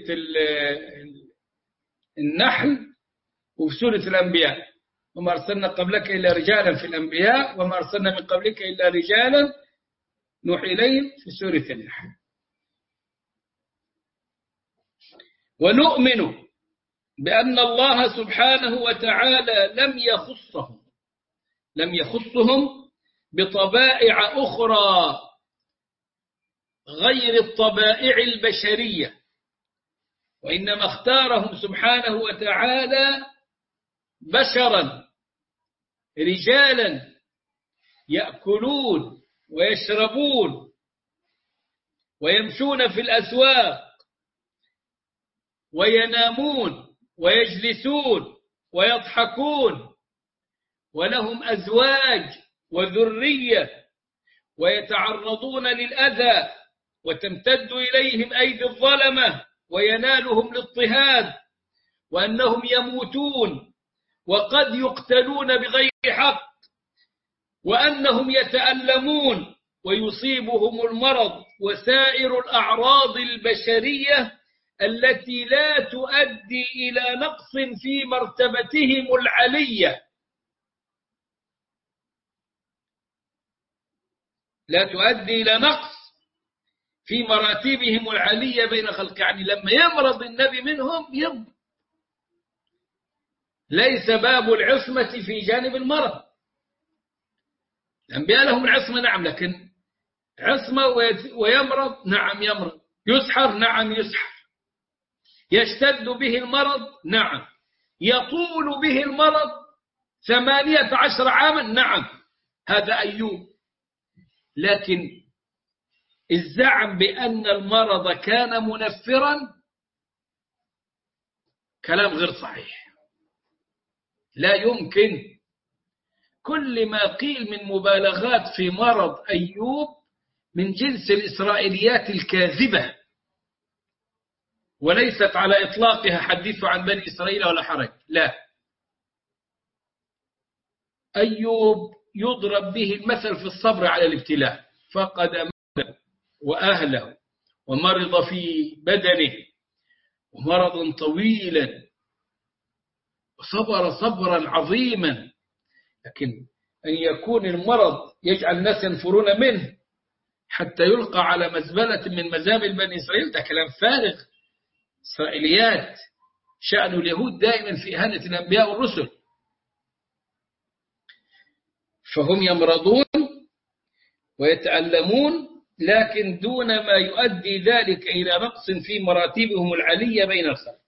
النحل وفي سورة الأنبياء. وما أرسلنا قبلك إلا رجالا في الأنبياء وما أرسلنا من قبلك إلا رجالا نوحي إليهم في سورة النحل. ونؤمن بأن الله سبحانه وتعالى لم يخصهم لم يخصهم بطبائع أخرى غير الطبائع البشرية، وإنما اختارهم سبحانه وتعالى بشرا رجالا يأكلون ويشربون ويمشون في الأسواق وينامون ويجلسون ويضحكون ولهم أزواج وذرية ويتعرضون للأذى وتمتد إليهم أيدي الظلمة وينالهم الاضطهاد، وأنهم يموتون وقد يقتلون بغير حق، وأنهم يتألمون ويصيبهم المرض وسائر الأعراض البشرية التي لا تؤدي إلى نقص في مرتبتهم العلية، لا تؤدي إلى نقص في مراتبهم العلية بين خلق. يعني لما يمرض النبي منهم يمرض، ليس باب العصمة في جانب المرض. الأنبياء لهم العصمة نعم، لكن عصمة ويمرض نعم يمرض، يسحر نعم يسحر، يشتد به المرض نعم، يطول به المرض ثمانية عشر عاما نعم، هذا أيوب. لكن الزعم بأن المرض كان منفرا كلام غير صحيح، لا يمكن. كل ما قيل من مبالغات في مرض أيوب من جنس الإسرائيليات الكاذبة، وليست على إطلاقها حديث عن بني إسرائيل ولا حرج، لا. أيوب يضرب به المثل في الصبر على الابتلاء، فقد ماله وأهله ومرض في بدنه ومرضا طويلا وصبر صبرا عظيما، لكن أن يكون المرض يجعل الناس ينفرون منه حتى يلقى على مزبلة من مزابل بني إسرائيل، ده كلام فارغ، إسرائيليات. شأن اليهود دائما في إهانة الأنبياء والرسل، فهم يمرضون ويتألمون لكن دون ما يؤدي ذلك إلى نقص في مراتبهم العلية بين الخلق.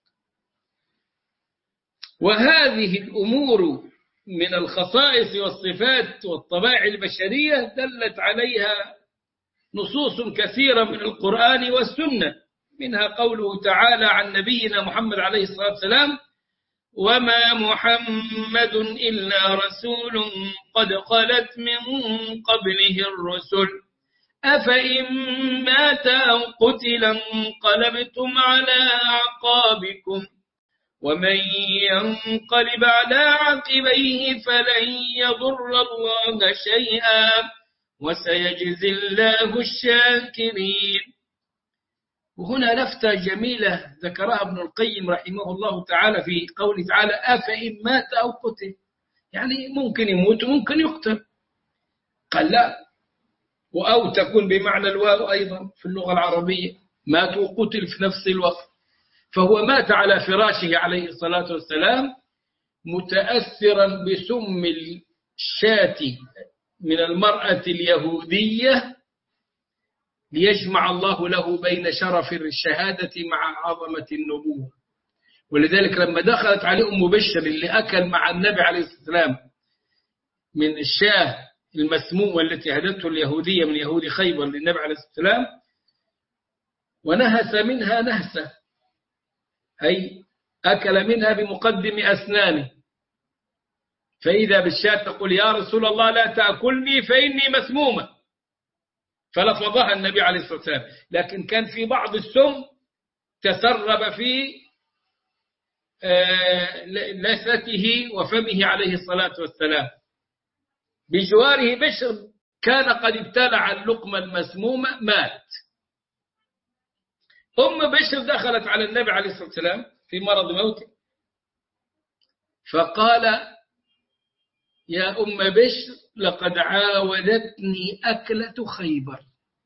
وهذه الأمور من الخصائص والصفات والطبائع البشرية دلت عليها نصوص كثيرة من القرآن والسنة، منها قوله تعالى عن نبينا محمد عليه الصلاة والسلام: وما محمد إلا رسول قد خلت من قبله الرسل أفإن مات أو قتل انقلبتم على أعقابكم ومن ينقلب على عقبيه فلن يضر الله شيئا وسيجزي الله الشاكرين. وهنا لفتة جميلة ذكرها ابن القيم رحمه الله تعالى في قوله تعالى: أفإن مات أو قتل، يعني ممكن يموت وممكن يقتل. قال لا، وأو تكون بمعنى الواو أيضا في اللغة العربية، مات وقتل في نفس الوقت. فهو مات على فراشه عليه الصلاة والسلام متأثرا بسم الشاة من المرأة اليهودية ليجمع الله له بين شرف الشهادة مع عظمة النبوة. ولذلك لما دخلت عليه أم بشر اللي أكل مع النبي عليه الصلاة والسلام من الشاه المسمومة التي هدته اليهودية من يهود خيبر للنبي عليه الصلاة والسلام، ونهس منها نهسة، أي أكل منها بمقدم أسنانه، فإذا بالشاة تقول: يا رسول الله لا تأكلني فإني مسمومة، فلفظها النبي عليه الصلاة والسلام. لكن كان في بعض السم تسرب في لثته وفمه عليه الصلاة والسلام. بجواره بشر كان قد ابتلع اللقمة المسمومة مات. أم بشر دخلت على النبي عليه الصلاة والسلام في مرض موته، فقال يا أم بشر لقد عاودتني أكلة خيبر،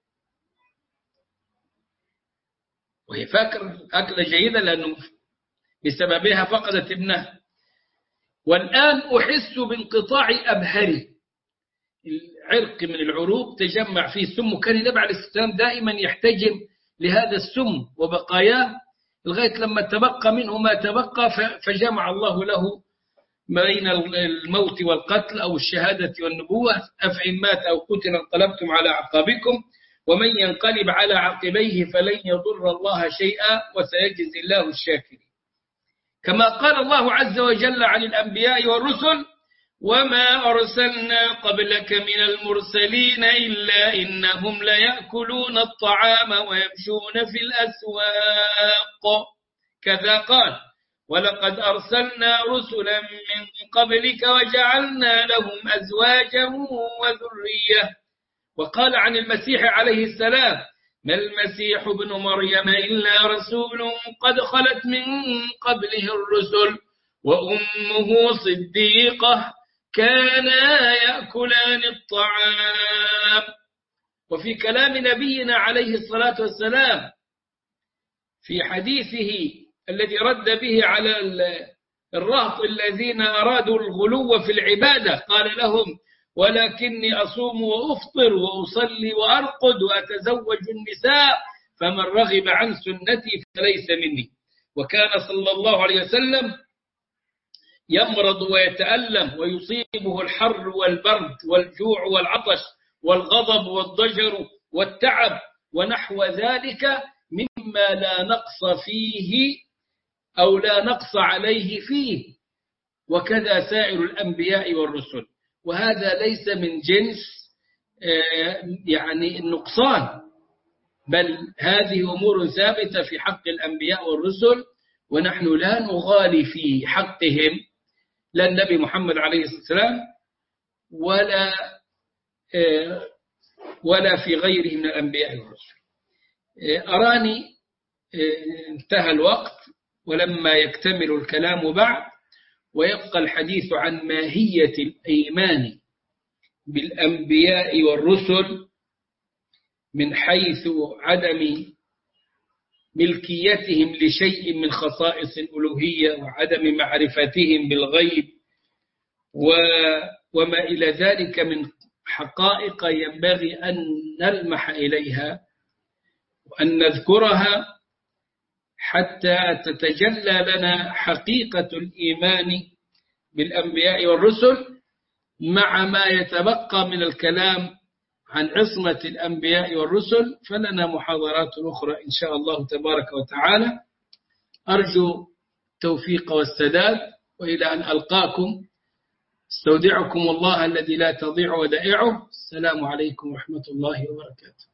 وهي فاكرة أكلة جيدة لأنه بسببها فقدت ابنها، والآن أحس بانقطاع أبهري، العرق من العروق تجمع فيه السم، وكان النبي عليه الصلاة والسلام دائما يحتجم لهذا السم وبقاياه لغاية لما تبقى منه ما تبقى، فجمع الله له بين الموت والقتل أو الشهادة والنبوة، أفإن مات أو قتل انقلبتم على أعقابكم ومن ينقلب على عقبيه فلن يضر الله شيئا وسيجزي الله الشاكرين. كما قال الله عز وجل عن الأنبياء والرسل وما أرسلنا قبلك من المرسلين إلا إنهم ليأكلون الطعام ويمشون في الأسواق، كذا قال ولقد أرسلنا رسلا من قبلك وجعلنا لهم أزواجا وذرية. وقال عن المسيح عليه السلام ما المسيح ابن مريم إلا رسول قد خلت من قبله الرسل وأمه صديقة كانا يأكلان الطعام. وفي كلام نبينا عليه الصلاة والسلام في حديثه الذي رد به على الرهط الذين أرادوا الغلو في العبادة قال لهم ولكني أصوم وأفطر وأصلي وأرقد وأتزوج النساء فمن رغب عن سنتي فليس مني. وكان صلى الله عليه وسلم يمرض ويتألم ويصيبه الحر والبرد والجوع والعطش والغضب والضجر والتعب ونحو ذلك مما لا نقص فيه أو لا نقص عليه فيه، وكذا سائر الأنبياء والرسل. وهذا ليس من جنس يعني النقصان، بل هذه أمور ثابتة في حق الأنبياء والرسل، ونحن لا نغالي في حقهم لا النبي محمد عليه الصلاة والسلام ولا ولا في غيره من الأنبياء والرسل. أراني انتهى الوقت ولما يكتمل الكلام بعد، ويبقى الحديث عن ماهية الإيمان بالأنبياء والرسل من حيث عدم ملكيتهم لشيء من خصائص الألوهية وعدم معرفتهم بالغيب وما إلى ذلك من حقائق ينبغي أن نلمح إليها وأن نذكرها حتى تتجلى لنا حقيقة الإيمان بالأنبياء والرسل، مع ما يتبقى من الكلام عن عصمة الأنبياء والرسل فلنا محاضرات أخرى إن شاء الله تبارك وتعالى. أرجو التوفيق والسداد، وإلى أن ألقاكم استودعكم الله الذي لا تضيع ودائعه. السلام عليكم ورحمة الله وبركاته.